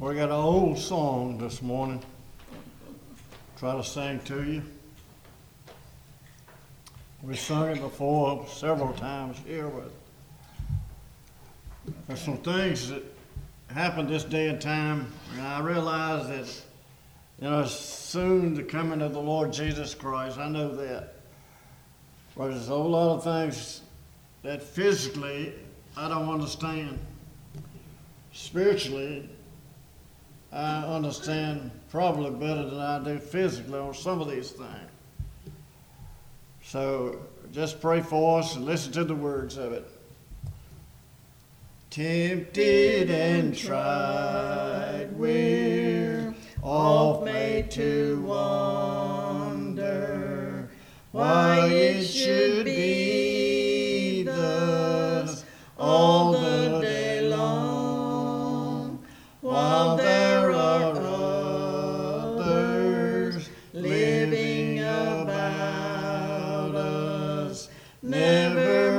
We got an old song this morning. Try to sing to you. We sung it before several times here, but there's some things that happened this day and time, and I realize that, it's soon the coming of the Lord Jesus Christ. I know that. But there's a whole lot of things that physically I don't understand. Spiritually, I understand probably better than I do physically on some of these things. So just pray for us and listen to the words of it. Tempted and tried, we're oft made to wonder why it should be thus all the day long, while there are others living about us, never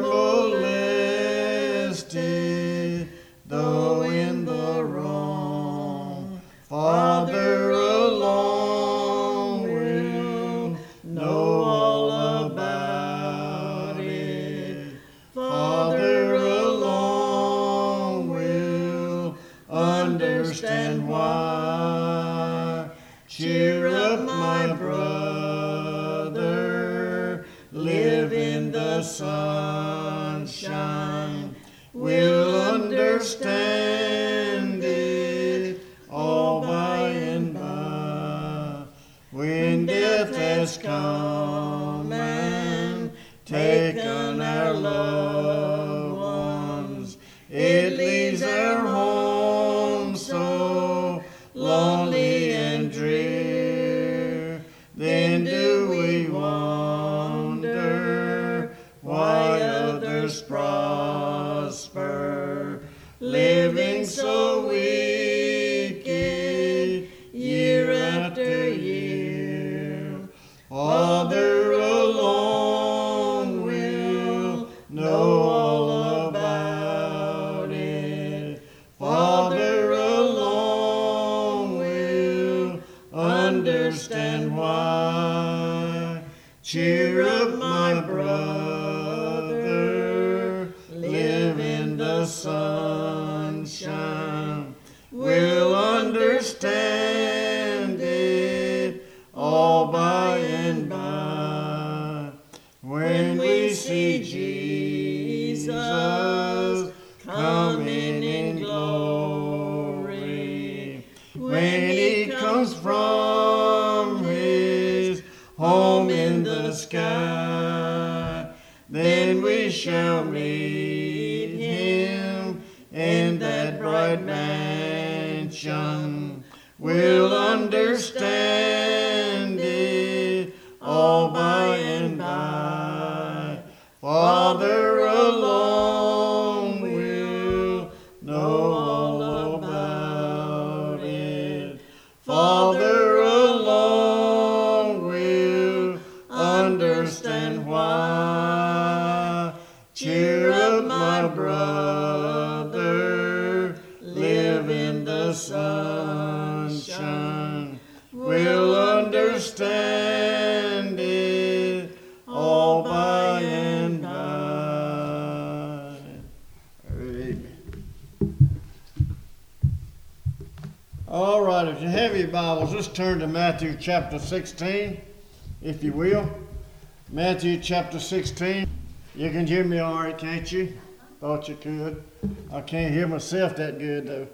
molested, though in the wrong. Farther along we'll know all about it. Farther along we'll understand why. Cheer up, my brother, live in the sunshine. We'll understand it all by and by. When death has come and taken our loved ones, it leaves our home so lonely and drear. Then do we wonder why others prosper, living so wicked year after year. Farther along we'll know all about it. Farther along we'll understand why. Cheer up, my brother, live in the sunshine. We'll understand it all by and by. When we see Jesus coming in glory, when he comes from his home in the sky, then we shall meet him in that bright mansion. We'll understand it all by and by. Farther along we'll know all about it. Farther along we'll understand why. Cheer up, my brother, live in the sunshine. We'll understand it all by and by. Amen. All right, if you have your Bibles, let's turn to Matthew chapter 16, if you will. Matthew chapter 16. You can hear me all right, can't you? Thought you could. I can't hear myself that good, though.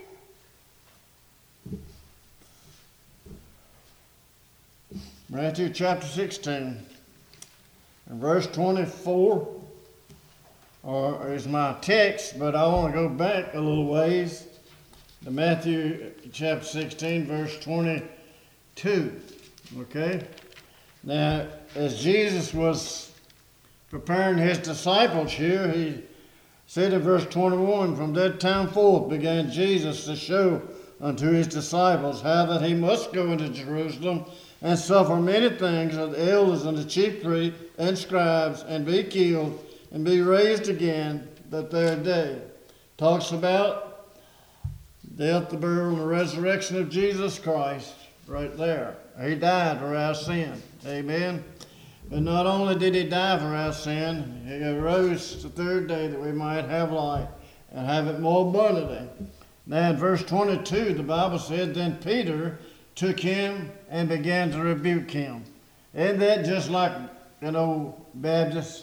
Matthew chapter 16, and verse 24 is my text, but I want to go back a little ways to Matthew chapter 16, verse 22. Okay? Now, as Jesus was preparing his disciples here, he said in verse 21, from that time forth began Jesus to show unto his disciples how that he must go into Jerusalem and suffer many things of the elders and the chief priests and scribes, and be killed, and be raised again the third day. Talks about death, the burial, and the resurrection of Jesus Christ right there. He died for our sin. Amen. But not only did he die for our sin, he arose the third day that we might have life and have it more abundantly. Now in verse 22, the Bible said, then Peter took him and began to rebuke him. Isn't that just like an old Baptist?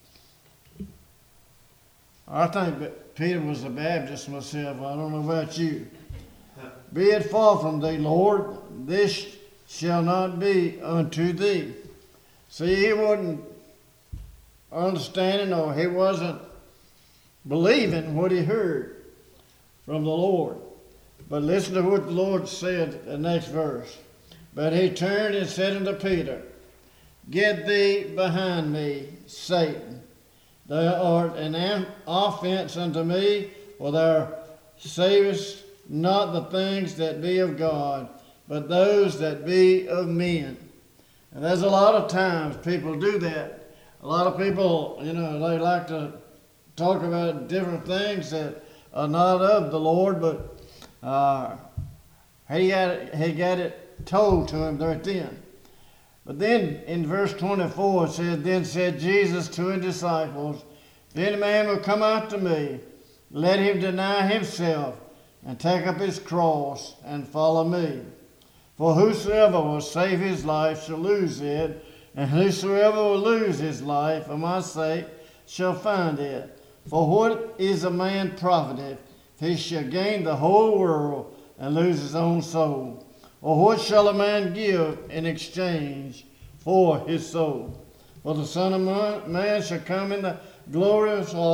I think that Peter was a Baptist myself. I don't know about you. Be it far from thee, Lord, this shall not be unto thee. See, he wasn't understanding, or he wasn't believing what he heard from the Lord. But listen to what the Lord said in the next verse. But he turned and said unto Peter, get thee behind me, Satan. Thou art an offense unto me, for thou savest not the things that be of God, but those that be of men. And there's a lot of times people do that. A lot of people, they like to talk about different things that are not of the Lord, but he got it told to him right then. But then in verse 24 it says, then said Jesus to his disciples, if any man will come after me, let him deny himself and take up his cross and follow me. For whosoever will save his life shall lose it, and whosoever will lose his life for my sake shall find it. For what is a man profited if he shall gain the whole world and lose his own soul? Or what shall a man give in exchange for his soul? For the Son of Man shall come in the glory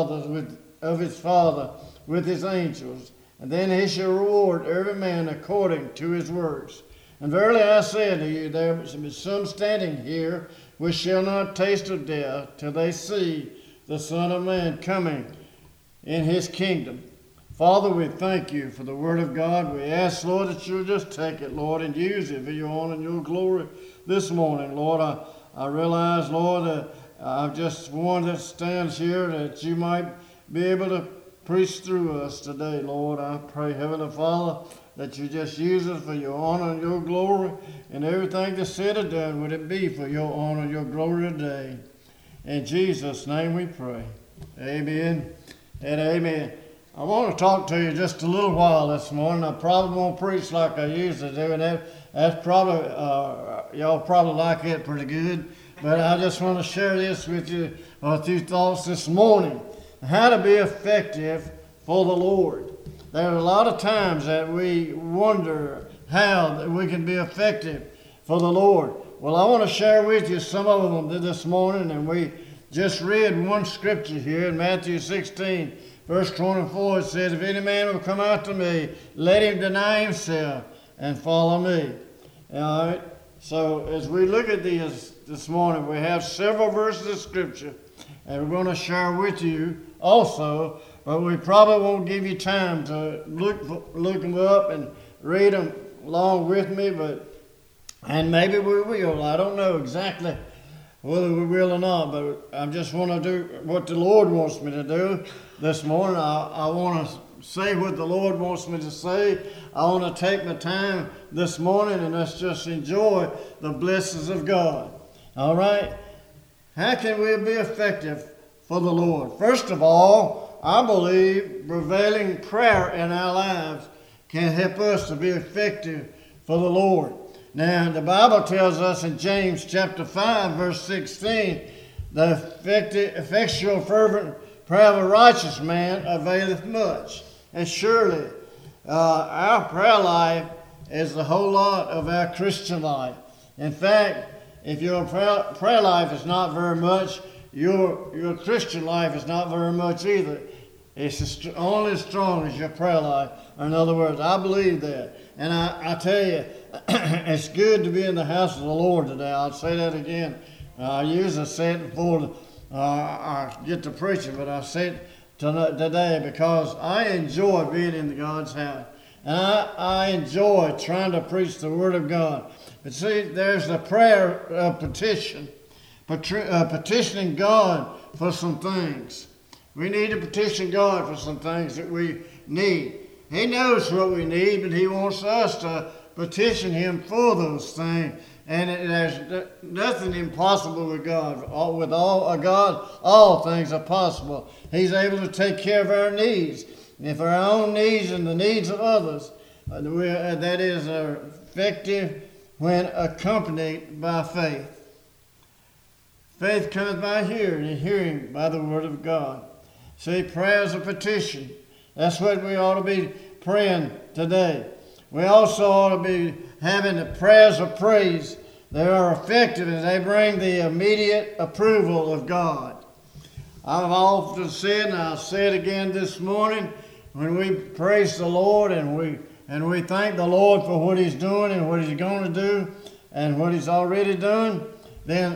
of his Father with his angels, and then he shall reward every man according to his works. And verily I say unto you, there be some standing here which shall not taste of death till they see the Son of Man coming in his kingdom. Father, we thank you for the word of God. We ask, Lord, that you'll just take it, Lord, and use it for your honor and your glory this morning. Lord, I realize, Lord, that I've just one that stands here that you might be able to preach through us today, Lord. I pray, Heavenly Father, that you just use us for your honor and your glory, and everything that's said or done, would it be for your honor and your glory today. In Jesus' name we pray. Amen and amen. I want to talk to you just a little while this morning. I probably won't preach like I usually do, and that's probably, y'all probably like it pretty good, but I just want to share this with you, a few thoughts this morning. How to be effective for the Lord. There are a lot of times that we wonder how that we can be effective for the Lord. Well, I want to share with you some of them this morning, and we just read one scripture here in Matthew 16, verse 24. It says, if any man will come after me, let him deny himself and follow me. All right. So as we look at these this morning, we have several verses of scripture, and we're going to share with you also. But we probably won't give you time to look them up and read them along with me, and maybe we will. I don't know exactly whether we will or not, but I just want to do what the Lord wants me to do this morning. I want to say what the Lord wants me to say. I want to take my time this morning, and let's just enjoy the blessings of God. All right? How can we be effective for the Lord? First of all, I believe prevailing prayer in our lives can help us to be effective for the Lord. Now, the Bible tells us in James chapter 5, verse 16, the effectual fervent prayer of a righteous man availeth much. And surely, our prayer life is the whole lot of our Christian life. In fact, if your prayer life is not very much, your Christian life is not very much either. It's only as strong as your prayer life. In other words, I believe that. And I tell you, it's good to be in the house of the Lord today. I'll say that again. I usually say it before I get to preaching, but I say it today because I enjoy being in God's house. And I enjoy trying to preach the Word of God. But see, there's the prayer of petition, petitioning God for some things. We need to petition God for some things that we need. He knows what we need, but He wants us to petition Him for those things. And there's nothing impossible with God. With God, all things are possible. He's able to take care of our needs. And for our own needs and the needs of others, that is effective when accompanied by faith. Faith comes by hearing, and hearing by the Word of God. See, prayer is a petition. That's what we ought to be praying today. We also ought to be having the prayers of praise. They are effective and they bring the immediate approval of God. I've often said, and I'll say it again this morning, when we praise the Lord and we thank the Lord for what He's doing and what He's going to do and what He's already done, then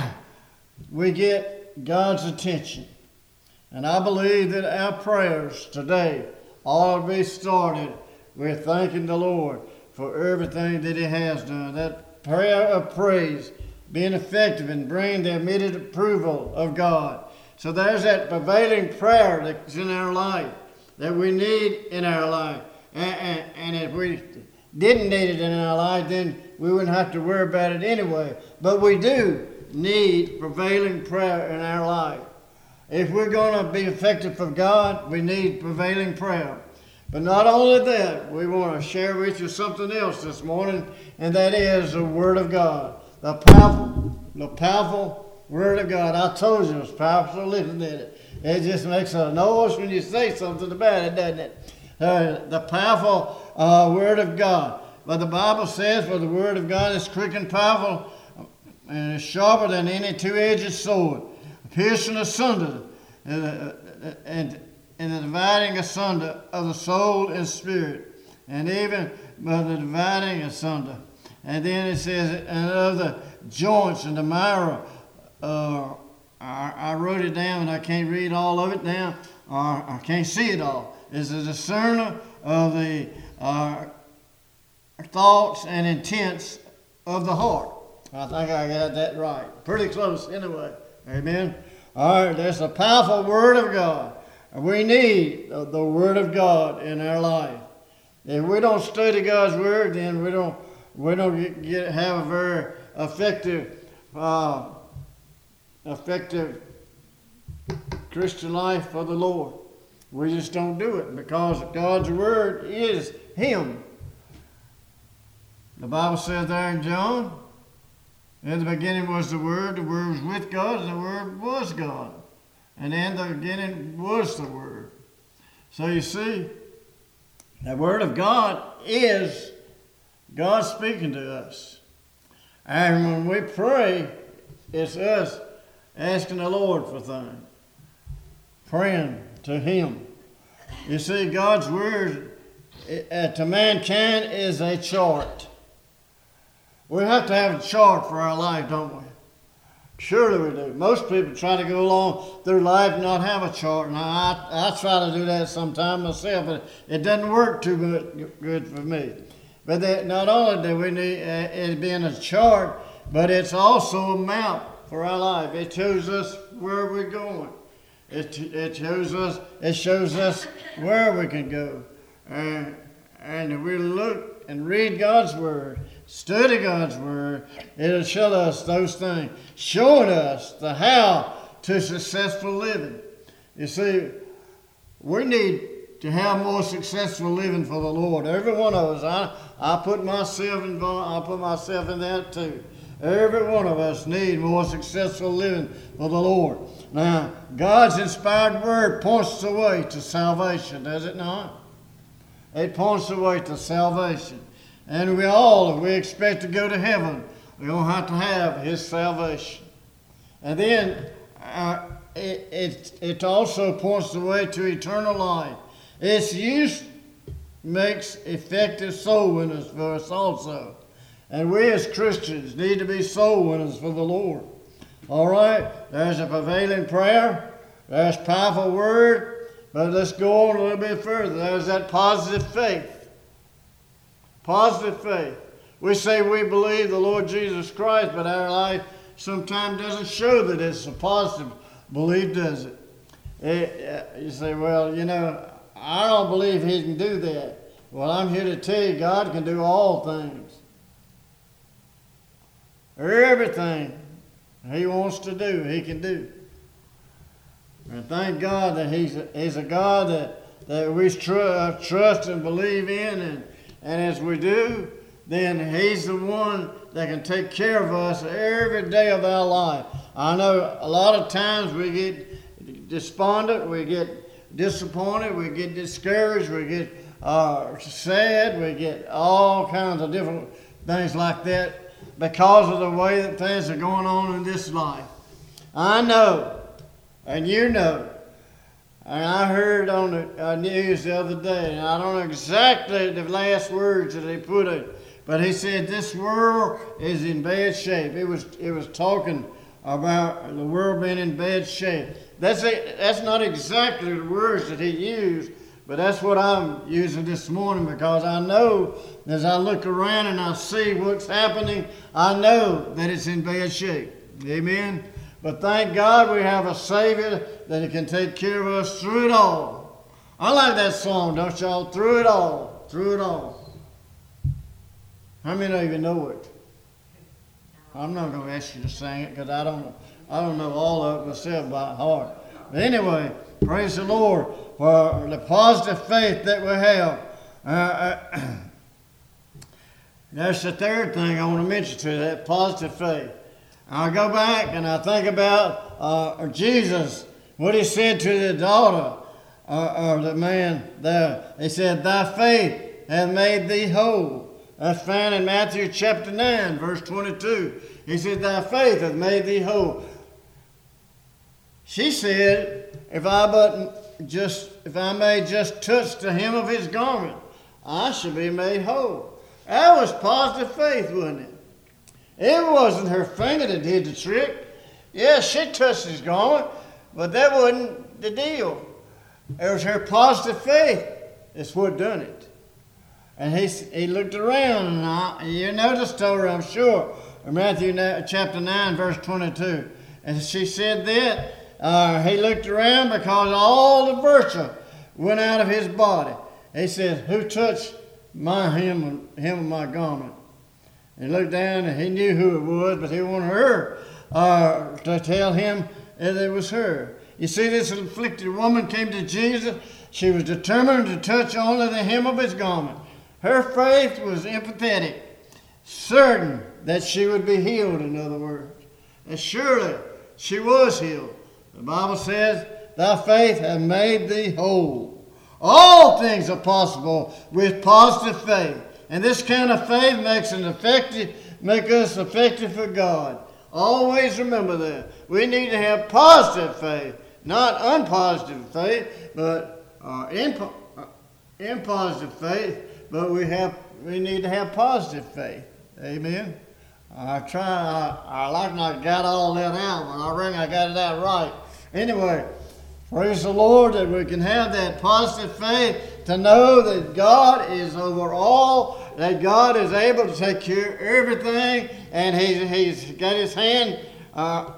we get God's attention. And I believe that our prayers today ought to be started with thanking the Lord for everything that He has done. That prayer of praise being effective in bringing the immediate approval of God. So there's that prevailing prayer that's in our life, that we need in our life. And if we didn't need it in our life, then we wouldn't have to worry about it anyway. But we do need prevailing prayer in our life. If we're going to be effective for God, we need prevailing prayer. But not only that, we want to share with you something else this morning, and that is the Word of God. The powerful Word of God. I told you it's powerful, so listen to it. It just makes a noise when you say something about it, doesn't it? The powerful Word of God. But the Bible says, for the Word of God is quick and powerful, and is sharper than any two-edged sword, piercing asunder, and the dividing asunder of the soul and spirit, and even by the dividing asunder. And then it says, and of the joints and the marrow. I wrote it down, and I can't read all of it now, or I can't see it all. It's a discerner of the thoughts and intents of the heart. I think I got that right. Pretty close anyway. Amen. All right, that's the powerful Word of God. We need the Word of God in our life. If we don't study God's Word, then we don't have a very effective Christian life for the Lord. We just don't do it because God's Word is Him. The Bible says there in John, in the beginning was the Word was with God, and the Word was God. And in the beginning was the Word. So you see, the Word of God is God speaking to us. And when we pray, it's us asking the Lord for things, praying to Him. You see, God's Word to mankind is a chart. We have to have a chart for our life, don't we? Surely we do. Most people try to go along through life and not have a chart. Now, I try to do that sometimes myself, but it doesn't work too good for me. But not only do we need it being a chart, but it's also a map for our life. It shows us where we're going. It shows us where we can go. And if we look and read God's Word, study God's Word, it'll show us those things, showing us the how to successful living. You see, we need to have more successful living for the Lord. Every one of us, I put myself in that too. Every one of us need more successful living for the Lord. Now, God's inspired Word points the way to salvation, does it not? It points the way to salvation. And if we expect to go to heaven, we're going to have His salvation. And then it also points the way to eternal life. Its use makes effective soul winners for us also. And we as Christians need to be soul winners for the Lord. All right, there's a prevailing prayer. There's powerful Word. But let's go on a little bit further. There's that positive faith. Positive faith. We say we believe the Lord Jesus Christ, but our life sometimes doesn't show that it's a positive belief, does it? You say, well, I don't believe he can do that. Well, I'm here to tell you, God can do all things. Everything he wants to do, he can do. And thank God that he's a God that we trust and believe in. And as we do, then he's the one that can take care of us every day of our life. I know a lot of times we get despondent, we get disappointed, we get discouraged, we get sad, we get all kinds of different things like that because of the way that things are going on in this life. I know, and you know, and I heard on the news the other day, and I don't know exactly the last words that he put it, but he said this world is in bad shape. It was talking about the world being in bad shape. That's not exactly the words that he used, but that's what I'm using this morning, because I know as I look around and I see what's happening, I know that it's in bad shape. Amen? But thank God we have a Savior that can take care of us through it all. I like that song, don't y'all? Through it all. Through it all. How many of you know it? I'm not going to ask you to sing it because I don't know all of it myself by heart. But anyway, praise the Lord for the positive faith that we have. That's the third thing I want to mention to you, that positive faith. I go back and I think about Jesus, what he said to the daughter or the man there. He said, "Thy faith hath made thee whole." That's found in Matthew chapter 9, verse 22. He said, "Thy faith hath made thee whole." She said, if I may just touch the hem of his garment, I shall be made whole. That was positive faith, wasn't it? It wasn't her finger that did the trick. Yeah, she touched his garment, but that wasn't the deal. It was her positive faith that's what done it. And he looked around, and you know the story, I'm sure, in Matthew chapter 9, verse 22. And she said that he looked around because all the virtue went out of his body. He said, "Who touched my hem of my garment?" He looked down and he knew who it was, but he wanted her to tell him that it was her. You see, this afflicted woman came to Jesus. She was determined to touch only the hem of his garment. Her faith was empathetic, certain that she would be healed, in other words. And surely she was healed. The Bible says, "Thy faith hath made thee whole." All things are possible with positive faith. And this kind of faith makes us effective for God. Always remember that. We need to have positive faith, not unpositive faith, but impositive faith. But we need to have positive faith. Amen. I like not got all that out, but I reckon I got it out right. Anyway, praise the Lord that we can have that positive faith to know that God is over all, that God is able to take care of everything, and He's got His hand, our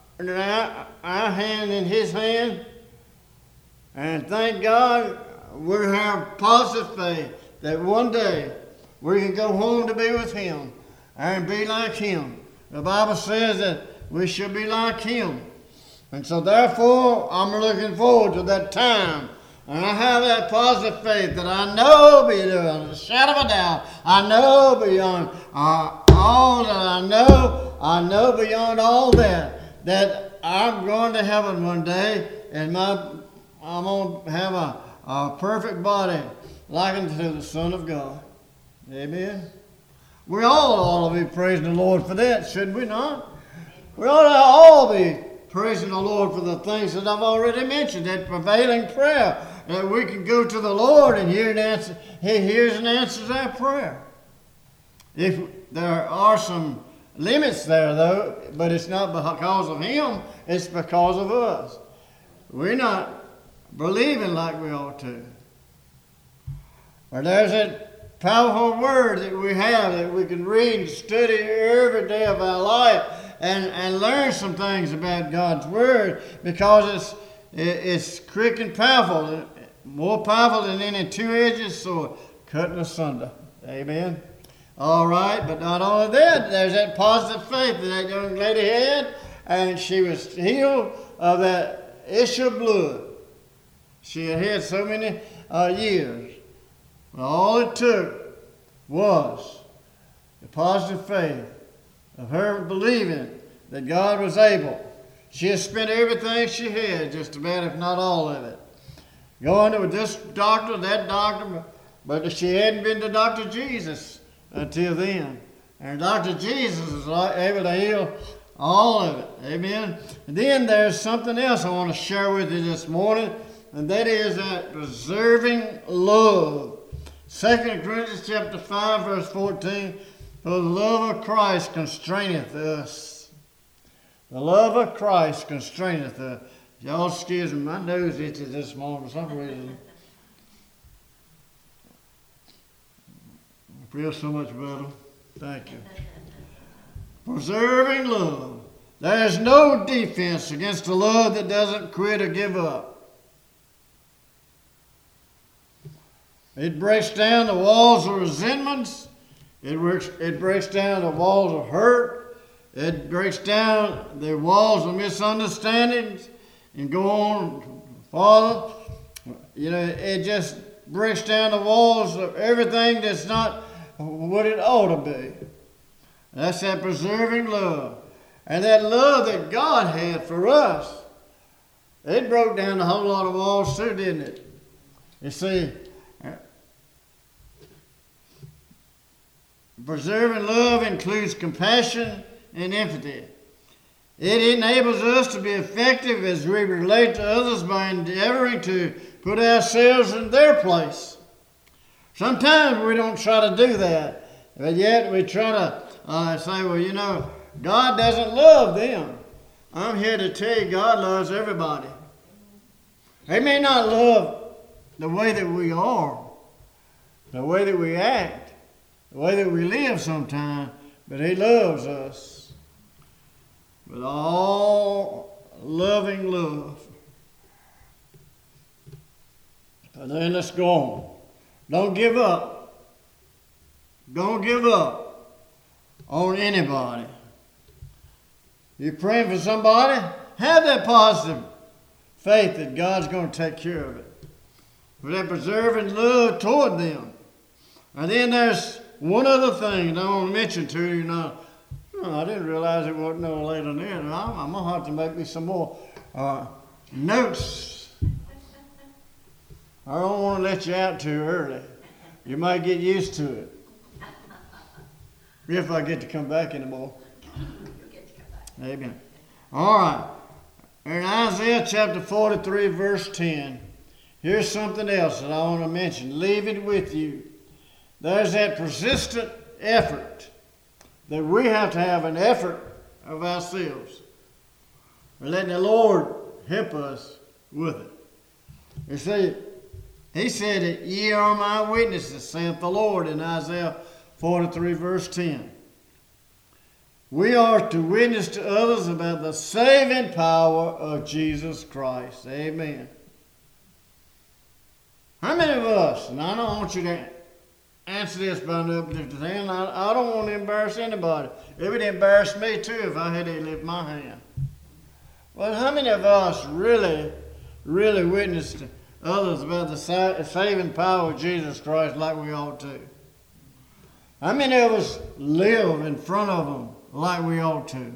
hand in His hand. And thank God we have positive faith that one day we can go home to be with Him and be like Him. The Bible says that we should be like Him. And so therefore, I'm looking forward to that time. And I have that positive faith that I know beyond a shadow of a doubt. I know beyond all that I know beyond all that I'm going to heaven one day, and I'm going to have a perfect body likened to the Son of God. Amen. We all ought to be praising the Lord for that, shouldn't we not? We ought to all be praising the Lord for the things that I've already mentioned, that prevailing prayer, that we can go to the Lord and hear an answer. He hears and answers our prayer. If there are some limits there, though, but it's not because of Him, it's because of us. We're not believing like we ought to. But there's that powerful word that we have that we can read and study every day of our life and learn some things about God's word, because it's quick and powerful. more powerful than any two-edged sword, cutting asunder. Amen. All right, but not only that, there's that positive faith that that young lady had, and she was healed of that issue of blood. She had had so many years. But all it took was the positive faith of her believing that God was able. She had spent everything she had, just about, if not all of it, going to this doctor, that doctor, but she hadn't been to Dr. Jesus until then. And Dr. Jesus was able to heal all of it. Amen. And then there's something else I want to share with you this morning, and that is that preserving love. 2 Corinthians chapter 5, verse 14, for the love of Christ constraineth us. The love of Christ constraineth us. Y'all excuse me, my nose itches this morning for some reason. I feel so much better. Thank you. Preserving love. There is no defense against a love that doesn't quit or give up. It breaks down the walls of resentments. It breaks down the walls of hurt. It breaks down the walls of misunderstandings and go on farther. You know, it just breaks down the walls of everything that's not what it ought to be. That's that preserving love. And that love that God had for us, it broke down a whole lot of walls too, didn't it? You see, preserving love includes compassion and empathy. It enables us to be effective as we relate to others by endeavoring to put ourselves in their place. Sometimes we don't try to do that, but yet we try to say, well, you know, God doesn't love them. I'm here to tell you God loves everybody. He may not love the way that we are, the way that we act, the way that we live sometimes, but He loves us with all loving love. And then let's go on. Don't give up. Don't give up on anybody. You're praying for somebody, have that positive faith that God's going to take care of it. With that preserving love toward them. And then there's one other thing that I want to mention to you now. I didn't realize it wasn't no later than that. I'm going to have to make me some more notes. I don't want to let you out too early. You might get used to it. If I get to come back anymore. Amen. All right. In Isaiah chapter 43, verse 10, here's something else that I want to mention. Leave it with you. There's that persistent effort that we have to have an effort of ourselves. We're letting the Lord help us with it. You see, He said that ye are my witnesses, saith the Lord in Isaiah 43, verse 10. We are to witness to others about the saving power of Jesus Christ. Amen. How many of us, and I don't want you to answer this by an uplifted hand, I don't want to embarrass anybody. It would embarrass me too if I had to lift my hand. But how many of us really witness to others about the saving power of Jesus Christ like we ought to? How many of us live in front of them like we ought to?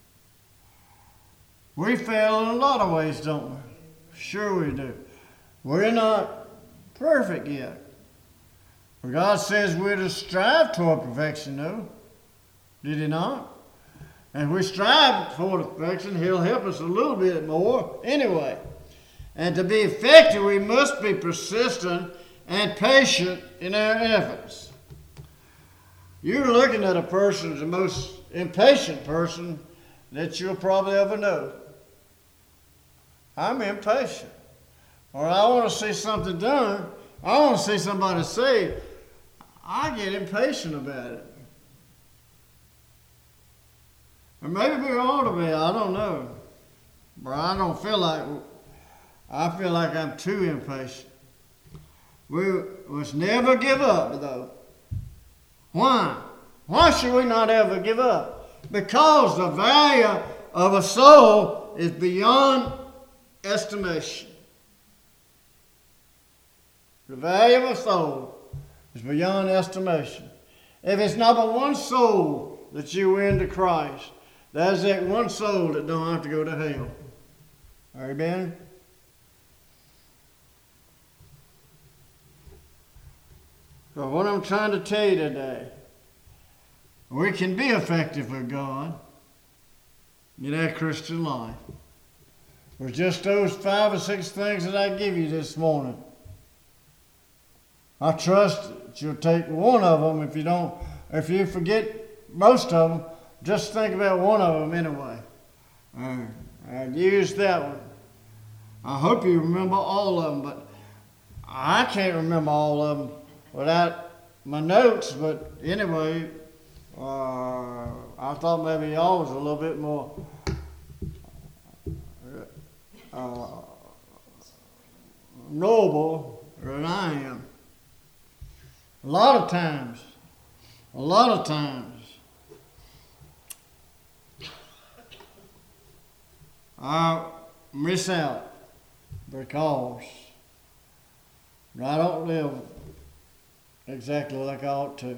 We fail in a lot of ways, don't we? Sure we do. We're not perfect yet. But God says we're to strive toward perfection, though. Did He not? And if we strive toward perfection, He'll help us a little bit more anyway. And to be effective, we must be persistent and patient in our efforts. You're looking at a person as the most impatient person that you'll probably ever know. I'm impatient. Or I want to see something done. I want to see somebody saved. I get impatient about it. Or maybe we ought to be, I don't know. But I feel like I'm too impatient. We must never give up, though. Why? Why should we not ever give up? Because the value of a soul is beyond estimation. The value of a soul is beyond estimation. If it's not but one soul that you win to Christ, that's that one soul that don't have to go to hell. Amen? So what I'm trying to tell you today, we can be effective with God in our Christian life. With just those 5 or 6 things that I give you this morning. I trust that you'll take one of them. If you forget most of them, just think about one of them anyway. I'd use that one. I hope you remember all of them, but I can't remember all of them without my notes. But anyway, I thought maybe y'all was a little bit more knowable than I am. A lot of times, I miss out because I don't live exactly like I ought to.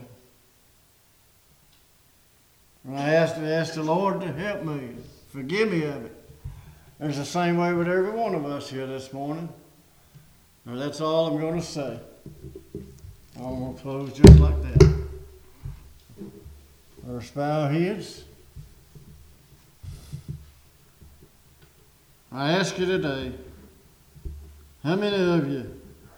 And I ask the Lord to help me, forgive me of it. It's the same way with every one of us here this morning. Now that's all I'm going to say. I'm going to close just like that. Let's bow heads. I ask you today, how many of you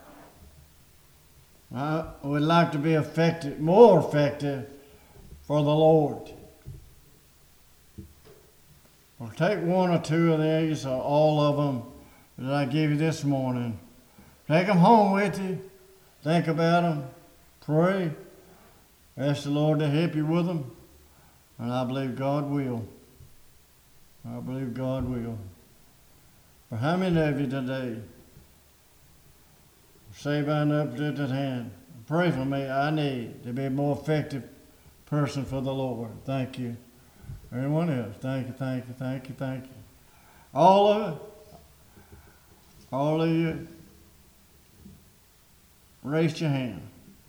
would like to be effective, more effective for the Lord? Well, take one or two of these, or all of them that I gave you this morning. Take them home with you. Think about them. Pray. Ask the Lord to help you with them. And I believe God will. I believe God will. For how many of you today say by an uplifted hand, pray for me, I need to be a more effective person for the Lord. Thank you. Anyone else? Thank you, thank you, thank you, thank you. All of you, raise your hand.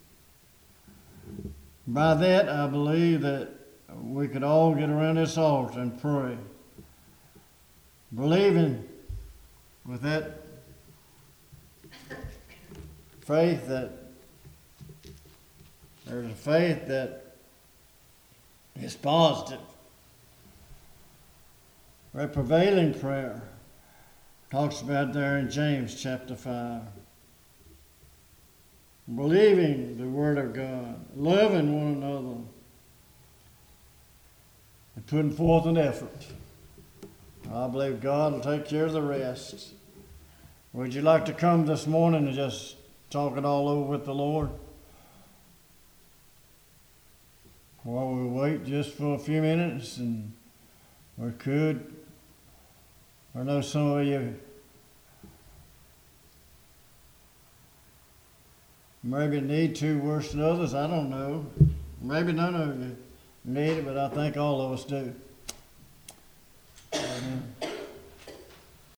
By that, I believe that we could all get around this altar and pray, believing with that faith that there's a faith that is positive. That prevailing prayer talks about there in James chapter 5. Believing the Word of God, loving one another, and putting forth an effort. I believe God will take care of the rest. Would you like to come this morning and just talk it all over with the Lord? While we wait just for a few minutes, and we could. I know some of you maybe need to worse than others. I don't know. Maybe none of you need it, but I think all of us do.